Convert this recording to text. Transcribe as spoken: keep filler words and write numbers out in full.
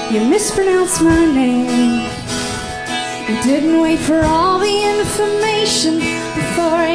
You mispronounced my name. You didn't wait for all the information before